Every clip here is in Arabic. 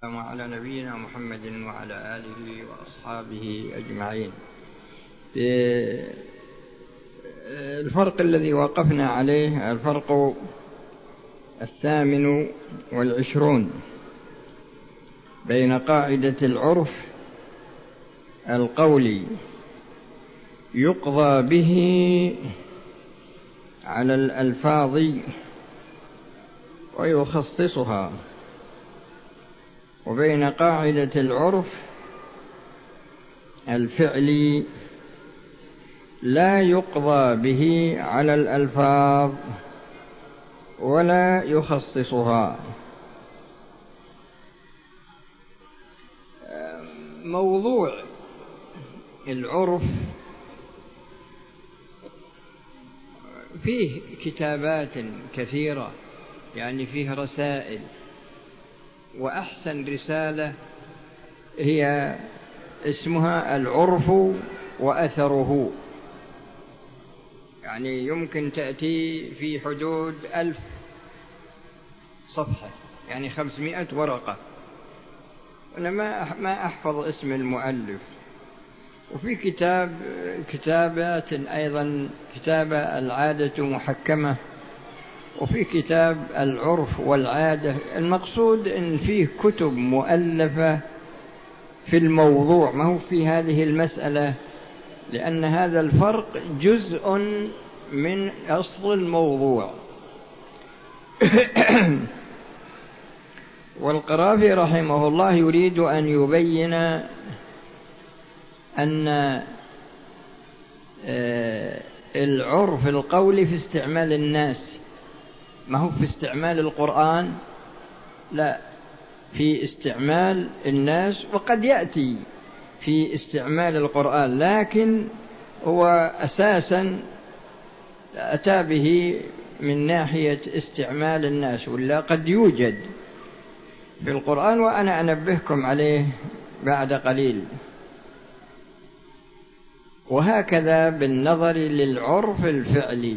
وعلى نبينا محمد وعلى آله وأصحابه أجمعين. الفرق الذي وقفنا عليه الفرق 28 بين قاعدة العرف القولي يقضى به على الألفاظ ويخصصها، وبين قاعدة العرف الفعلي لا يقضى به على الألفاظ ولا يخصصها. موضوع العرف فيه كتابات كثيرة، يعني فيه رسائل، وأحسن رسالة هي اسمها العرف وأثره، يعني يمكن تأتي في حدود 1000 صفحة، يعني 500 ورقة. أنا ما أحفظ اسم المؤلف. وفي كتابات أيضا، كتابة العادة محكمة، وفي كتاب العرف والعادة. المقصود أن فيه كتب مؤلفة في الموضوع، ما هو في هذه المسألة، لأن هذا الفرق جزء من أصل الموضوع. والقرافي رحمه الله يريد أن يبين أن العرف القولي في استعمال الناس، ما هو في استعمال القرآن، لا، في استعمال الناس، وقد يأتي في استعمال القرآن، لكن هو أساسا أتى به من ناحية استعمال الناس، ولا قد يوجد في القرآن، وأنا أنبهكم عليه بعد قليل. وهكذا بالنظر للعرف الفعلي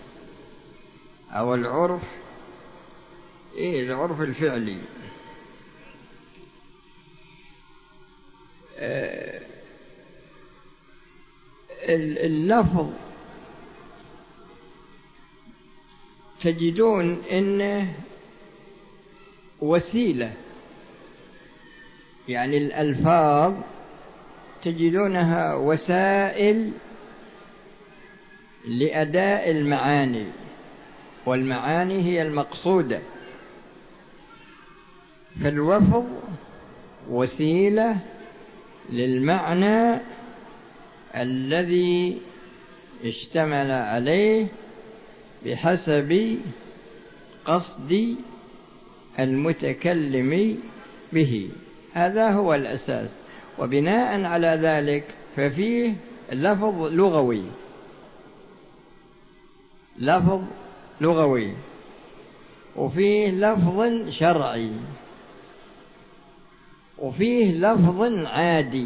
أو العرف العرف الفعلي. اللفظ تجدون إنه وسيلة، يعني الألفاظ تجدونها وسائل لأداء المعاني، والمعاني هي المقصودة. فاللفظ وسيلة للمعنى الذي اشتمل عليه بحسب قصد المتكلم به، هذا هو الأساس. وبناء على ذلك ففيه لفظ لغوي، لفظ لغوي، وفيه لفظ شرعي، وفيه لفظ عادي.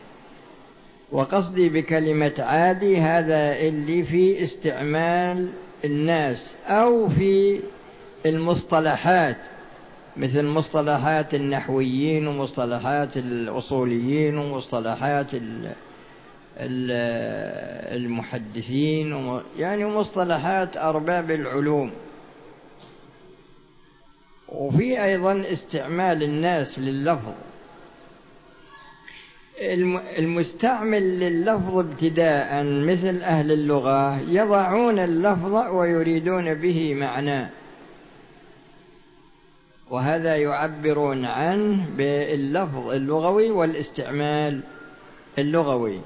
وقصدي بكلمة عادي هذا اللي في استعمال الناس أو في المصطلحات، مثل مصطلحات النحويين ومصطلحات الأصوليين ومصطلحات المحدثين، يعني مصطلحات أرباب العلوم. وفي أيضا استعمال الناس لللفظ. المستعمل لللفظ ابتداء مثل أهل اللغة يضعون اللفظ ويريدون به معنى، وهذا يعبرون عنه باللفظ اللغوي والاستعمال اللغوي.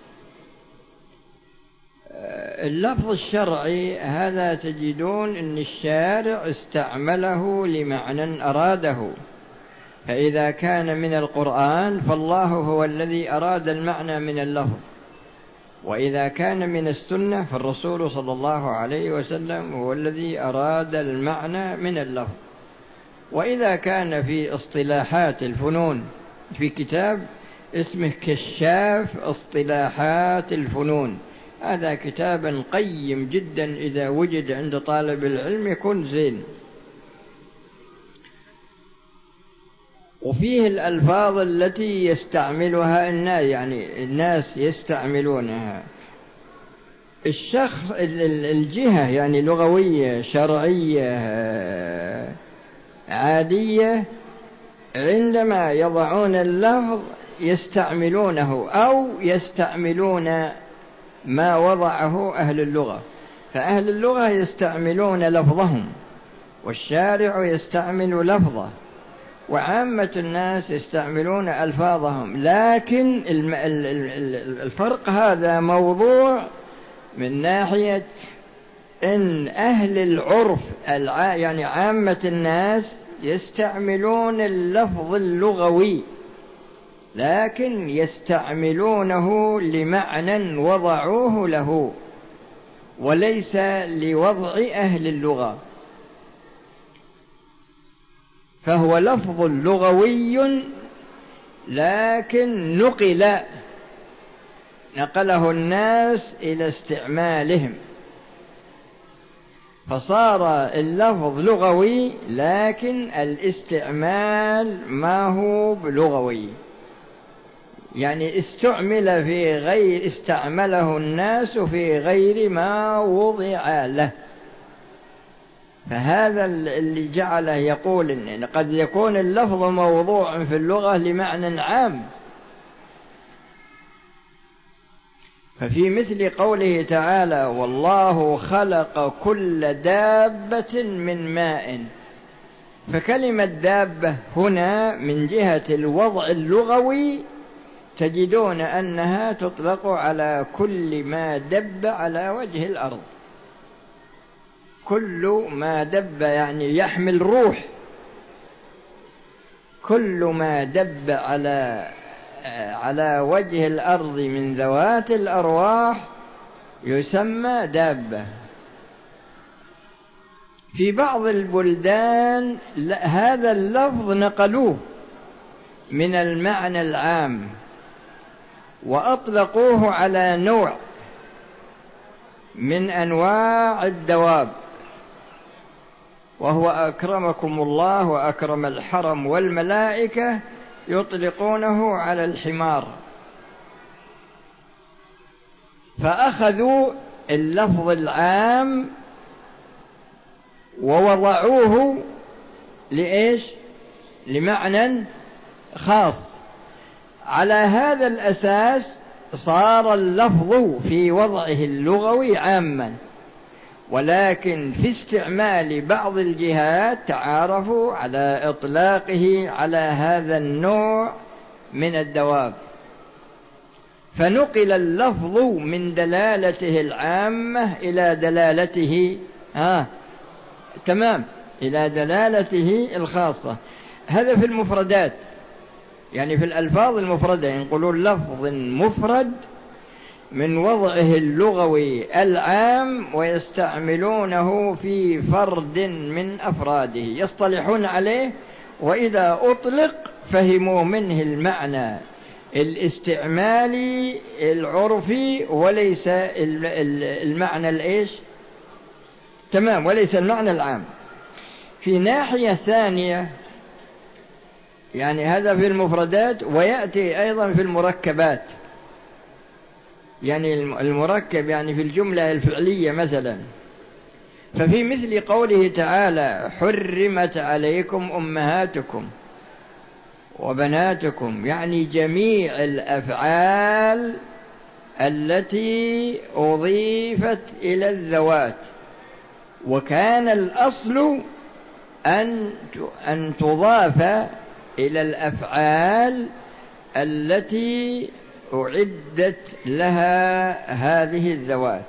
اللفظ الشرعي هذا تجدون أن الشارع استعمله لمعنى أراده، فإذا كان من القرآن فالله هو الذي أراد المعنى من اللفظ، وإذا كان من السنة فالرسول صلى الله عليه وسلم هو الذي أراد المعنى من اللفظ. وإذا كان في اصطلاحات الفنون، في كتاب اسمه كشاف اصطلاحات الفنون، هذا كتاب قيم جدا، إذا وجد عند طالب العلم يكون زين. وفيه الألفاظ التي يستعملها الناس، يعني الناس يستعملونها. الشخص الجهة يعني لغوية شرعية عادية، عندما يضعون اللفظ يستعملونه أو يستعملون ما وضعه أهل اللغة، فأهل اللغة يستعملون لفظهم، والشارع يستعمل لفظه، وعامة الناس يستعملون ألفاظهم. لكن الفرق هذا موضوع من ناحية إن أهل العرف يعني عامة الناس يستعملون اللفظ اللغوي، لكن يستعملونه لمعنى وضعوه له، وليس لوضع أهل اللغة، فهو لفظ لغوي لكن نقله الناس إلى استعمالهم، فصار اللفظ لغوي لكن الاستعمال ما هو بلغوي، يعني استعمل في غير استعمله الناس في غير ما وضع له. فهذا اللي جعله يقول إن قد يكون اللفظ موضوع في اللغة لمعنى عام. ففي مثل قوله تعالى: والله خلق كل دابة من ماء، فكلمة دابة هنا من جهة الوضع اللغوي تجدون أنها تطلق على كل ما دب على وجه الأرض، كل ما دب يعني يحمل روح، كل ما دب على وجه الأرض من ذوات الأرواح يسمى دابة. في بعض البلدان هذا اللفظ نقلوه من المعنى العام وأطلقوه على نوع من أنواع الدواب، وهو أكرمكم الله وأكرم الحرم والملائكة يطلقونه على الحمار، فأخذوا اللفظ العام ووضعوه لإيش؟ لمعنى خاص. على هذا الأساس صار اللفظ في وضعه اللغوي عاما، ولكن في استعمال بعض الجهات تعارفوا على إطلاقه على هذا النوع من الدواب، فنقل اللفظ من دلالته العامة إلى دلالته إلى دلالته الخاصة. هذا في المفردات، يعني في الألفاظ المفردة ينقلون لفظ مفرد من وضعه اللغوي العام ويستعملونه في فرد من أفراده، يصطلحون عليه، وإذا أطلق فهموا منه المعنى الاستعمالي العرفي وليس المعنى الإيش؟ وليس المعنى العام. في ناحية ثانية، يعني هذا في المفردات، ويأتي أيضا في المركبات، يعني المركب يعني في الجملة الفعلية مثلا. ففي مثل قوله تعالى: حرمت عليكم أمهاتكم وبناتكم، يعني جميع الأفعال التي أضيفت إلى الذوات، وكان الأصل أن تضاف إلى الأفعال التي أعدت لها هذه الذوات.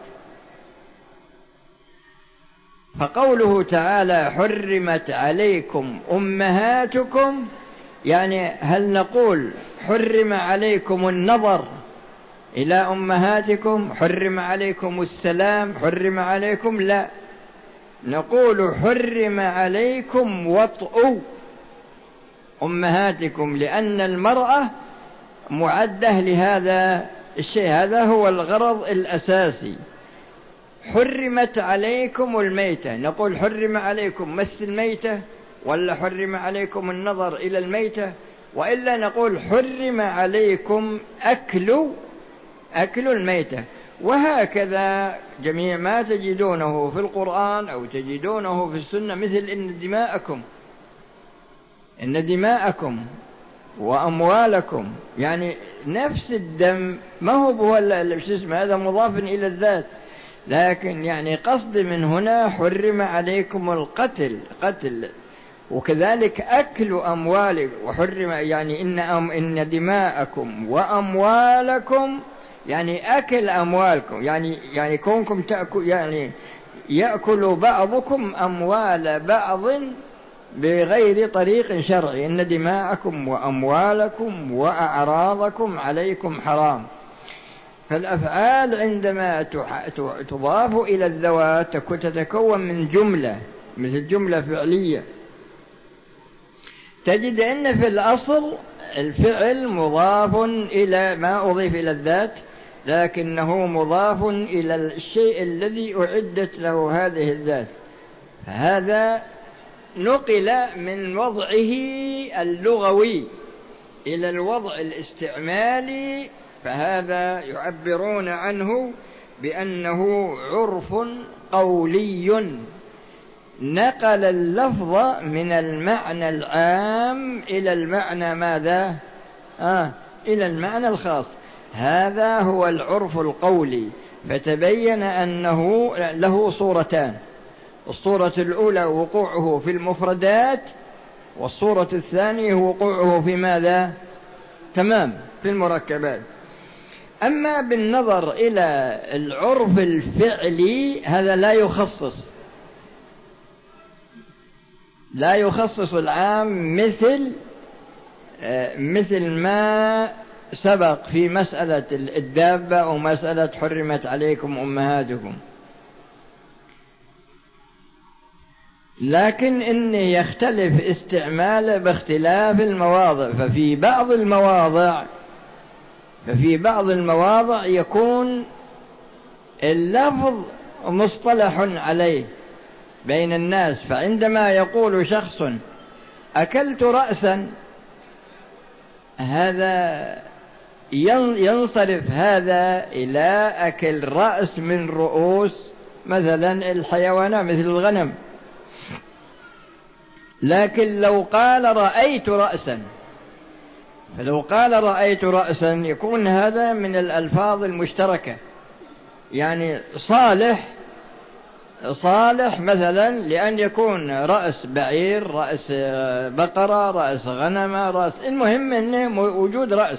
فقوله تعالى: حرمت عليكم أمهاتكم، يعني هل نقول حرم عليكم النظر إلى أمهاتكم، حرم عليكم السلام، حرم عليكم؟ لا، نقول حرم عليكم وطء أمهاتكم، لأن المرأة معدة لهذا الشيء، هذا هو الغرض الأساسي. حرمت عليكم الميتة، نقول حرم عليكم مس الميتة؟ ولا حرم عليكم النظر إلى الميتة، وإلا نقول حرم عليكم أكل الميتة. وهكذا جميع ما تجدونه في القرآن أو تجدونه في السنة، مثل إن دماءكم وأموالكم، يعني نفس الدم ما هو هذا مضاف إلى الذات، لكن يعني قصد من هنا حرم عليكم قتل، وكذلك أكل أموالكم وحرم، يعني إن دماءكم وأموالكم، يعني أكل أموالكم، يعني كونكم يعني يأكل بعضكم أموال بعض بغير طريق شرعي. إن دماءكم وأموالكم وأعراضكم عليكم حرام. فالأفعال عندما تضاف إلى الذوات تتكون من جملة، مثل جملة فعلية. تجد أن في الأصل الفعل مضاف إلى ما أضيف إلى الذات، لكنه مضاف إلى الشيء الذي أعدت له هذه الذات. هذا نقل من وضعه اللغوي إلى الوضع الاستعمالي، فهذا يعبرون عنه بأنه عرف قولي نقل اللفظ من المعنى العام إلى المعنى ماذا؟ إلى المعنى الخاص. هذا هو العرف القولي. فتبين أنه له صورتان: الصورة الأولى وقوعه في المفردات، والصورة الثانية وقوعه في ماذا؟ تمام، في المركبات. أما بالنظر إلى العرف الفعلي هذا لا يخصص العام، مثل ما سبق في مسألة الدابة أو مسألة حرمت عليكم أمهاتكم. لكن إن يختلف استعماله باختلاف المواضع. ففي بعض المواضع يكون اللفظ مصطلح عليه بين الناس، فعندما يقول شخص أكلت رأسا، هذا ينصرف هذا إلى أكل رأس من رؤوس مثلا الحيوانات مثل الغنم. لكن لو قال رأيت رأسا يكون هذا من الألفاظ المشتركة، يعني صالح مثلا لأن يكون رأس بعير، رأس بقرة، رأس غنم، المهم أنه وجود رأس.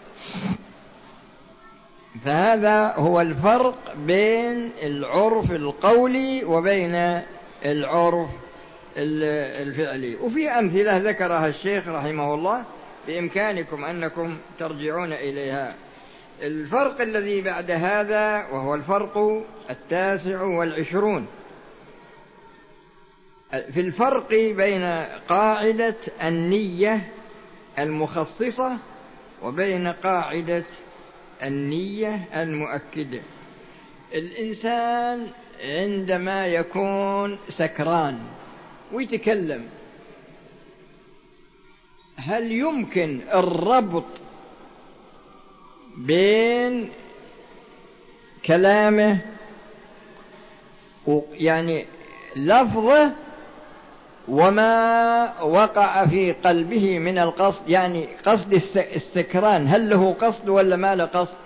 فهذا هو الفرق بين العرف القولي وبين العرف الفعلي. وفي أمثلة ذكرها الشيخ رحمه الله بإمكانكم أنكم ترجعون إليها. الفرق الذي بعد هذا وهو الفرق 29 في الفرق بين قاعدة النية المخصصة وبين قاعدة النية المؤكدة. الإنسان عندما يكون سكران ويتكلم، هل يمكن الربط بين كلامه يعني لفظه وما وقع في قلبه من القصد؟ يعني قصد السكران هل له قصد ولا ما له قصد؟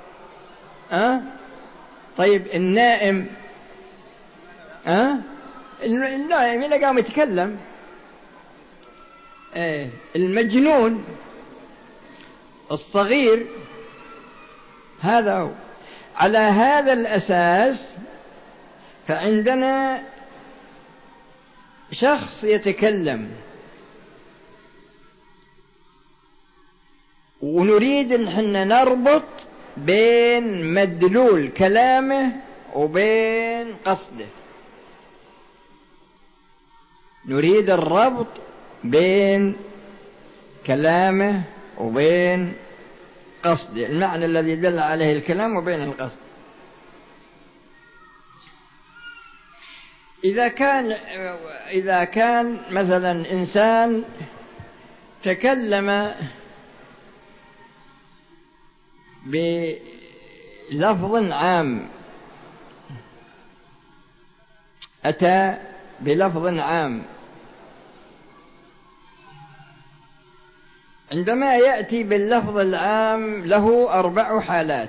طيب النائم النائم إذا قام يتكلم، المجنون الصغير، هذا هو. على هذا الأساس فعندنا شخص يتكلم ونريد أن احنا نربط بين مدلول كلامه وبين قصده، نريد الربط بين كلامه وبين قصده، المعنى الذي دل عليه الكلام وبين القصد. إذا كان مثلا إنسان تكلم بلفظ عام، أتى بلفظ عام، عندما يأتي باللفظ العام له 4 حالات.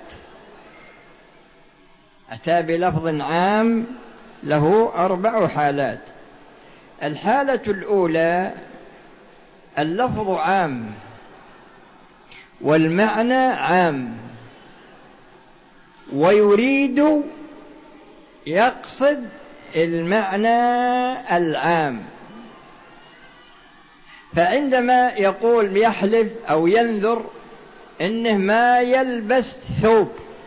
أتى بلفظ عام له 4 حالات. الحالة الأولى اللفظ عام والمعنى عام ويريد يقصد المعنى العام، فعندما يقول يحلف أو ينذر إنه ما يلبس ثوب،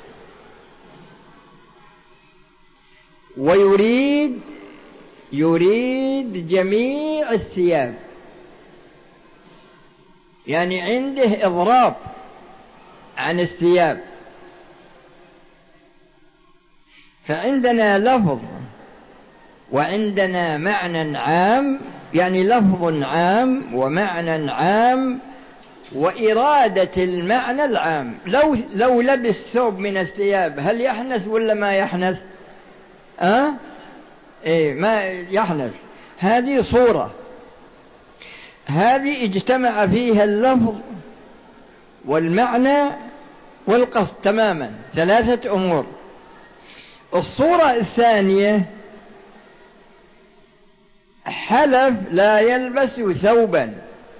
يريد جميع الثياب، يعني عنده إضراب عن الثياب. فعندنا لفظ وعندنا معنى عام، يعني لفظ عام ومعنى عام وإرادة المعنى العام. لو لبس ثوب من الثياب هل يحنث ولا ما يحنث؟ ما يحنث. هذه صورة، هذه اجتمع فيها اللفظ والمعنى والقصد تماما، 3 أمور. الصورة الثانية حلف لا يلبس ثوبا،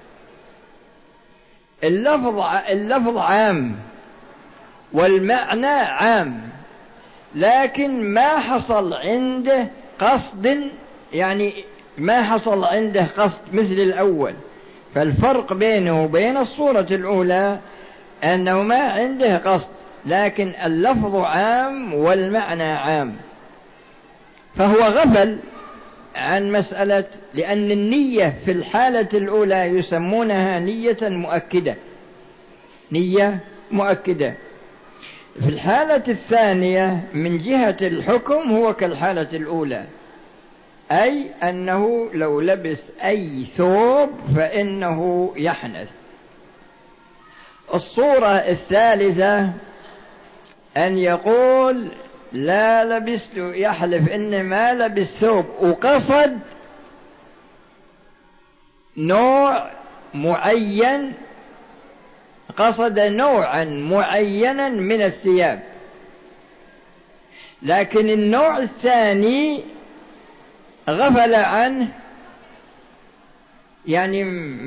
اللفظ عام والمعنى عام، لكن ما حصل عنده قصد، يعني ما حصل عنده قصد مثل الأول. فالفرق بينه وبين الصورة الأولى أنه ما عنده قصد، لكن اللفظ عام والمعنى عام. فهو غفل عن مسألة، لأن النية في الحالة الأولى يسمونها نية مؤكدة، نية مؤكدة. في الحالة الثانية من جهة الحكم هو كالحالة الأولى، أي أنه لو لبس أي ثوب فإنه يحنث. الصورة الثالثة أن يقول لا لبست، يحلف إن ما لبس ثوب وقصد نوع معين، قصد نوعا معينا من الثياب، لكن النوع الثاني غفل عنه، يعني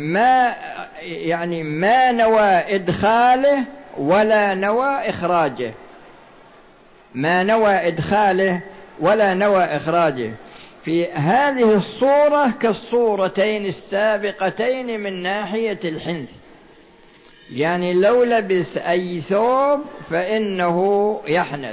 ما نوى إدخاله ولا نوى إخراجه، ما نوى إدخاله ولا نوى إخراجه. في هذه الصورة كالصورتين السابقتين من ناحية الحنث، يعني لو لبس أي ثوب فإنه يحنث،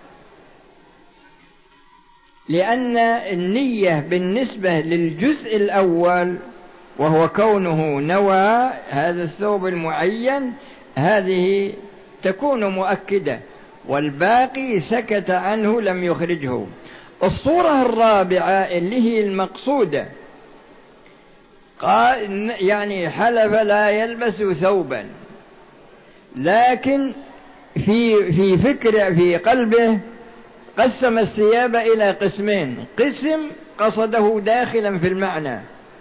لأن النية بالنسبة للجزء الأول وهو كونه نوى هذا الثوب المعين هذه تكون مؤكدة، والباقي سكت عنه لم يخرجه. الصورة الرابعة اللي هي المقصودة، قال يعني حلف لا يلبس ثوبا، لكن في فكر في قلبه قسم الثياب إلى قسمين، قسم قصده داخلا في المعنى،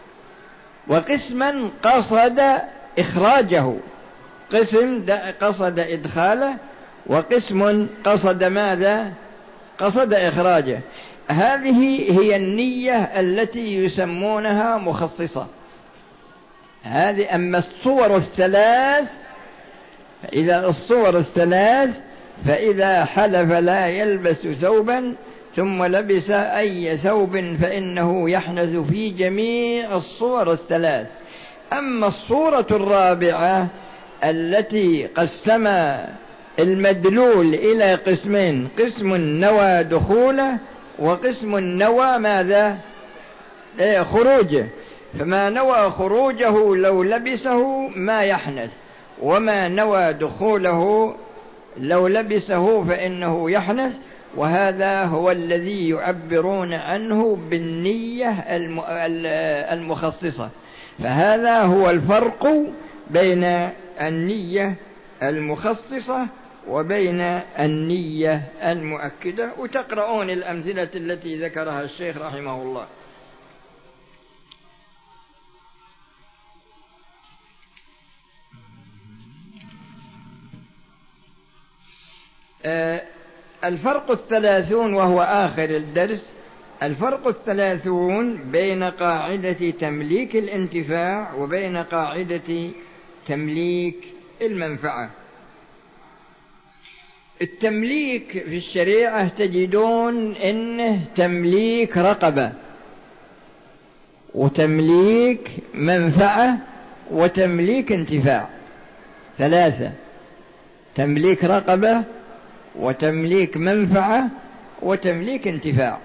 وقسما قصد إخراجه، قسم قصد إدخاله، وقسم قصد ماذا؟ قصد إخراجه. هذه هي النية التي يسمونها مخصصة. هذه. أما الصور الثلاث فإذا حلف لا يلبس ثوبا ثم لبس أي ثوب فإنه يحنث في جميع الصور الثلاث. أما الصورة الرابعة التي قسم المدلول إلى قسمين، قسم نوى دخوله وقسم نوى ماذا؟ خروجه، فما نوى خروجه لو لبسه ما يحنث، وما نوى دخوله لو لبسه فإنه يحنث. وهذا هو الذي يعبرون عنه بالنية المخصصة. فهذا هو الفرق بين النية المخصصة وبين النية المؤكدة. وتقرؤون الأمثلة التي ذكرها الشيخ رحمه الله. الفرق 30 وهو آخر الدرس. الفرق 30 بين قاعدة تمليك الانتفاع وبين قاعدة تمليك المنفعة. التمليك في الشريعة تجدون إنه تمليك رقبة وتمليك منفعة وتمليك انتفاع، 3: تمليك رقبة وتمليك منفعة وتمليك انتفاع.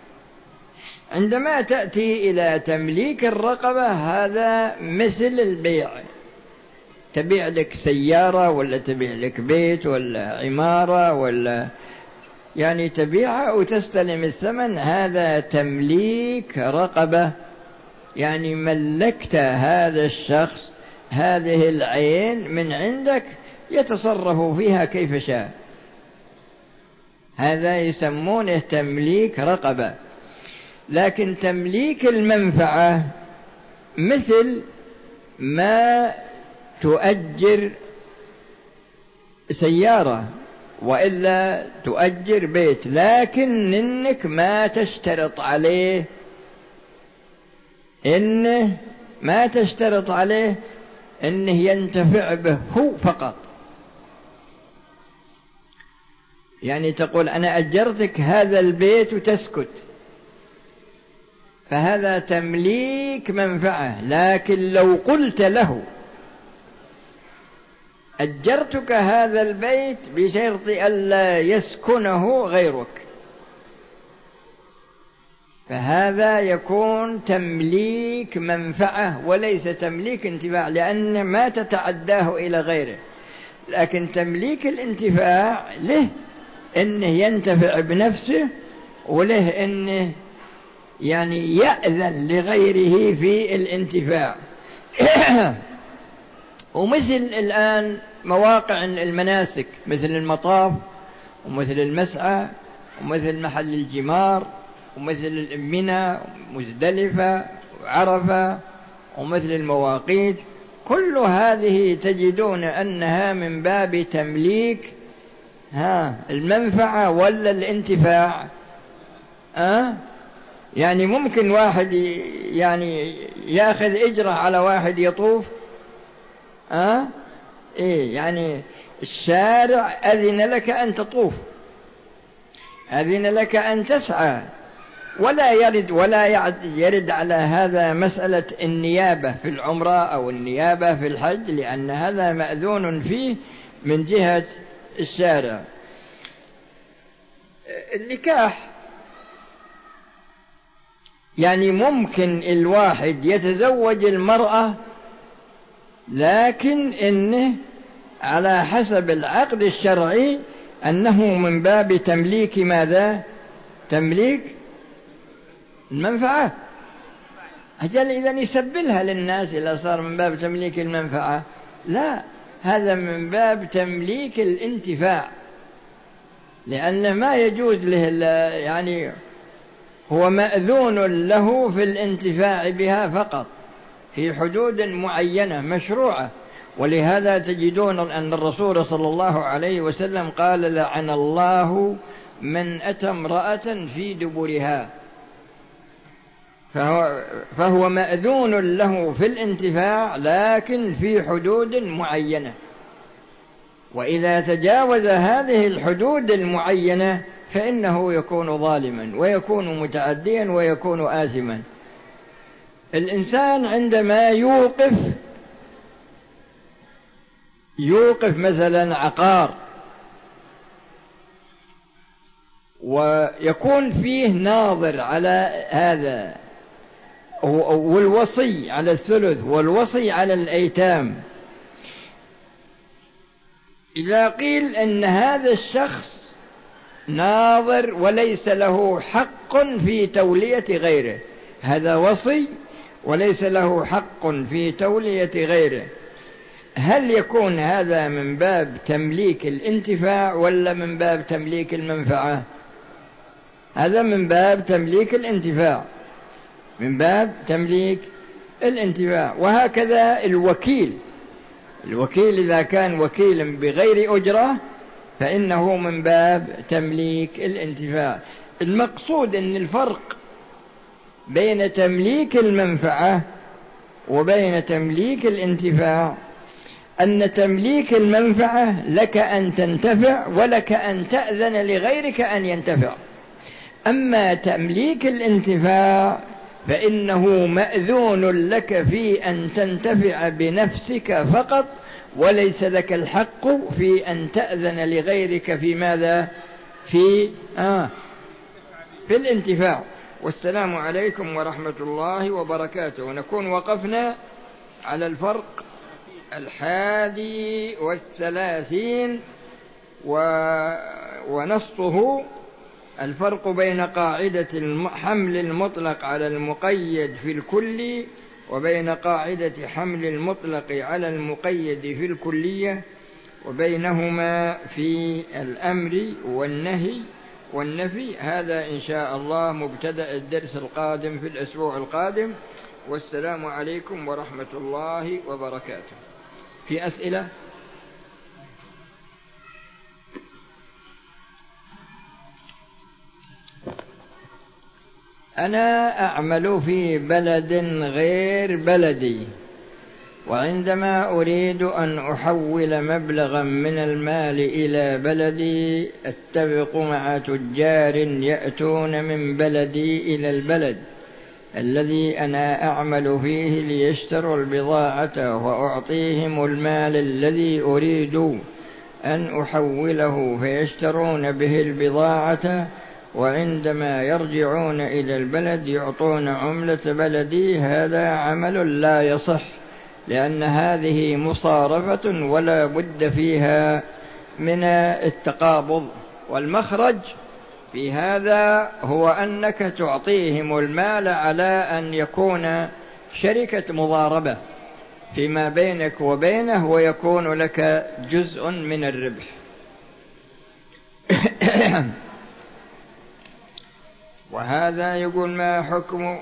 عندما تأتي إلى تمليك الرقبة هذا مثل البيع، تبيع لك سيارة ولا تبيع لك بيت ولا عمارة ولا يعني تبيعها وتستلم الثمن، هذا تمليك رقبة، يعني ملكت هذا الشخص هذه العين من عندك يتصرف فيها كيف شاء، هذا يسمونه تمليك رقبة. لكن تمليك المنفعة مثل ما تؤجر سيارة وإلا تؤجر بيت، لكن إنك ما تشترط عليه إنه ينتفع به هو فقط. يعني تقول أنا أجرتك هذا البيت وتسكت، فهذا تمليك منفعة. لكن لو قلت له أجرتك هذا البيت بشرط ألا يسكنه غيرك، فهذا يكون تمليك منفعة وليس تمليك انتفاع، لأن ما تتعداه إلى غيره. لكن تمليك الانتفاع له إنه ينتفع بنفسه، وله إنه يعني يأذن لغيره في الانتفاع. ومثل الآن مواقع المناسك مثل المطاف ومثل المسعى ومثل محل الجمار ومثل منى ومزدلفة وعرفة ومثل المواقيت، كل هذه تجدون أنها من باب تمليك المنفعة ولا الانتفاع. يعني ممكن واحد يعني ياخذ إجرة على واحد يطوف، يعني الشارع أذن لك أن تطوف، أذن لك أن تسعى، ولا يرد على هذا مسألة النيابة في العمرة أو النيابة في الحج، لأن هذا مأذون فيه من جهة الشارع. النكاح يعني ممكن الواحد يتزوج المرأة، لكن إنه على حسب العقد الشرعي أنه من باب تمليك ماذا؟ تمليك المنفعة. أجل إذن يسبلها للناس إذا صار من باب تمليك المنفعة؟ لا، هذا من باب تمليك الانتفاع، لأن ما يجوز له يعني هو مأذون له في الانتفاع بها فقط في حدود معينة مشروعة. ولهذا تجدون أن الرسول صلى الله عليه وسلم قال: لعن الله من أتى امرأة في دبرها. فهو مأذون له في الانتفاع لكن في حدود معينة، وإذا تجاوز هذه الحدود المعينة فإنه يكون ظالما ويكون متعديا ويكون آثما. الإنسان عندما يوقف مثلا عقار ويكون فيه ناظر على هذا والوصي على الثلث والوصي على الأيتام، إذا قيل أن هذا الشخص ناظر وليس له حق في تولية غيره، هذا وصي وليس له حق في تولية غيره. هل يكون هذا من باب تمليك الانتفاع ولا من باب تمليك المنفعة؟ هذا من باب تمليك الانتفاع، من باب تمليك الانتفاع. وهكذا الوكيل إذا كان وكيلا بغير أجرة فإنه من باب تمليك الانتفاع. المقصود أن الفرق بين تمليك المنفعة وبين تمليك الانتفاع أن تمليك المنفعة لك أن تنتفع ولك أن تأذن لغيرك أن ينتفع، أما تمليك الانتفاع فإنه مأذون لك في أن تنتفع بنفسك فقط، وليس لك الحق في أن تأذن لغيرك في ماذا؟ في الانتفاع. والسلام عليكم ورحمة الله وبركاته. نكون وقفنا على الفرق 31 ونصه الفرق بين قاعدة حمل المطلق على المقيد في الكل وبين قاعدة حمل المطلق على المقيد في الكلية، وبينهما في الأمر والنهي والنفي. هذا إن شاء الله مبتدأ الدرس القادم في الأسبوع القادم. والسلام عليكم ورحمة الله وبركاته. في أسئلة؟ أنا أعمل في بلد غير بلدي، وعندما أريد أن أحول مبلغا من المال إلى بلدي أتفق مع تجار يأتون من بلدي إلى البلد الذي أنا أعمل فيه ليشتروا البضاعة، وأعطيهم المال الذي أريد أن أحوله فيشترون به البضاعة، وعندما يرجعون إلى البلد يعطون عملة بلدي. هذا عمل لا يصح، لأن هذه مصارفة ولا بد فيها من التقابض. والمخرج في هذا هو أنك تعطيهم المال على أن يكون شركة مضاربة فيما بينك وبينه، ويكون لك جزء من الربح. وهذا يقول ما حكم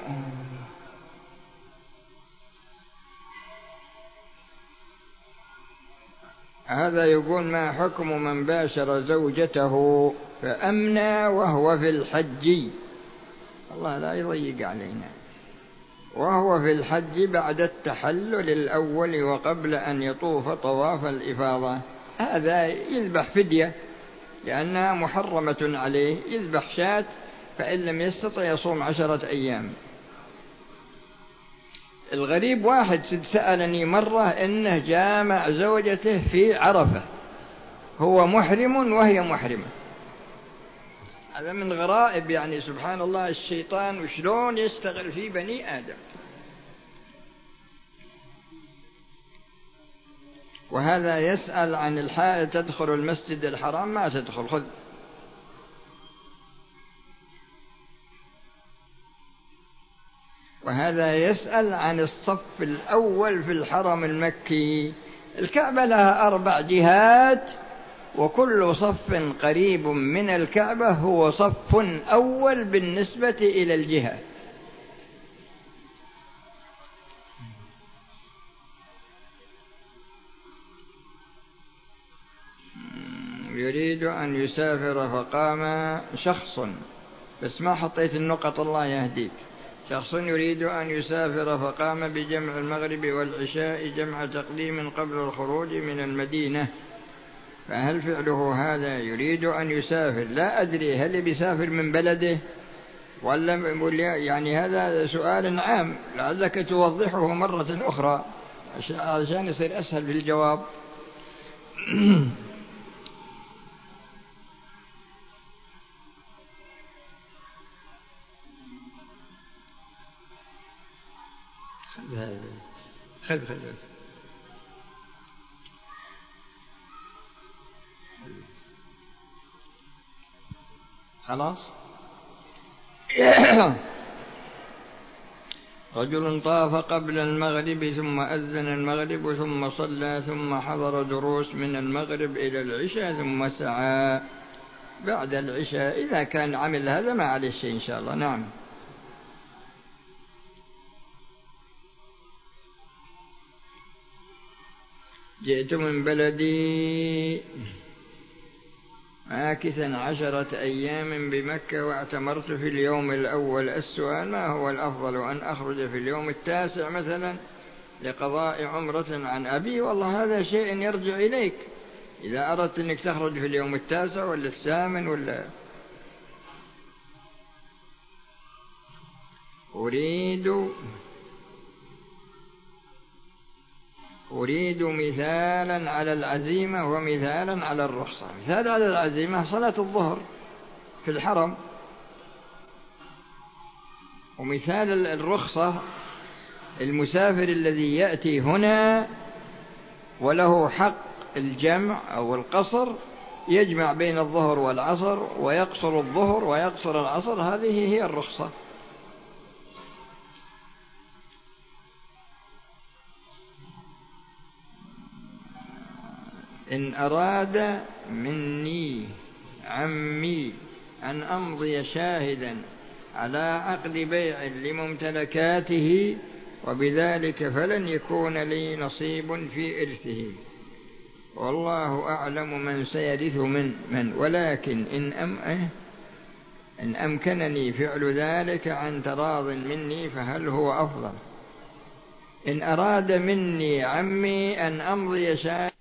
ما حكم من باشر زوجته فأمنى وهو في الحج؟ الله لا يضيق علينا. وهو في الحج بعد التحلل الأول وقبل أن يطوف طواف الإفاضة، هذا يذبح فدية لأنها محرمة عليه، يذبح شاة، فإن لم يستطع يصوم 10 أيام. الغريب واحد سألني مرة إنه جامع زوجته في عرفة، هو محرم وهي محرمة. هذا من غرائب، يعني سبحان الله الشيطان وشلون يشتغل في بني آدم. وهذا يسأل عن الحائض تدخل المسجد الحرام؟ ما تدخل، خذ. وهذا يسأل عن الصف الأول في الحرم المكي. الكعبة لها 4 جهات، وكل صف قريب من الكعبة هو صف أول بالنسبة إلى الجهة. يريد أن يسافر فقام شخص، بس ما حطيت النقط الله يهديك. شخص يريد أن يسافر فقام بجمع المغرب والعشاء جمع تقديم قبل الخروج من المدينة، فهل فعله هذا يريد أن يسافر؟ لا أدري هل بيسافر من بلده ولا يعني هذا سؤال عام، لعلك توضحه مرة أخرى عشان يصير أسهل في الجواب. خذ خلاص. رجل طاف قبل المغرب ثم أذن المغرب ثم صلى ثم حضر دروس من المغرب إلى العشاء ثم سعى بعد العشاء. إذا كان عمل هذا ما عليه شيء إن شاء الله. نعم. جئت من بلدي ماكثا 10 أيام بمكة واعتمرت في اليوم الأول. السؤال: ما هو الأفضل، أن أخرج في اليوم 9 مثلا لقضاء عمرة عن أبي؟ والله هذا شيء يرجع إليك. إذا أردت أنك تخرج في اليوم 9 ولا 8 ولا. أريد مثالا على العزيمة ومثالا على الرخصة. مثال على العزيمة صلاة الظهر في الحرم، ومثال الرخصة المسافر الذي يأتي هنا وله حق الجمع أو القصر، يجمع بين الظهر والعصر ويقصر الظهر ويقصر العصر. هذه هي الرخصة. إن أراد مني عمي أن أمضي شاهدا على عقد بيع لممتلكاته وبذلك فلن يكون لي نصيب في إرثه، والله أعلم من سيرث من ولكن إن أمكنني فعل ذلك عن تراض مني فهل هو أفضل؟ إن أراد مني عمي أن أمضي شاهدا